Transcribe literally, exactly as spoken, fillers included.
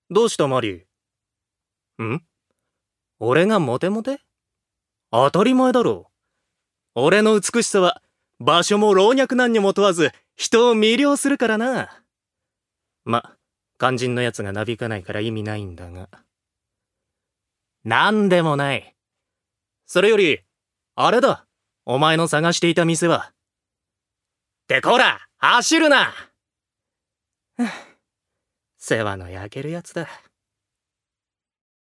どうしたマリー？ん？俺がモテモテ？当たり前だろ。俺の美しさは場所も老若男女も問わず人を魅了するからな。ま、肝心のやつがなびかないから意味ないんだが。なんでもない。それより、あれだ。お前の探していた店は。ってこら、走るな世話の焼けるやつだ。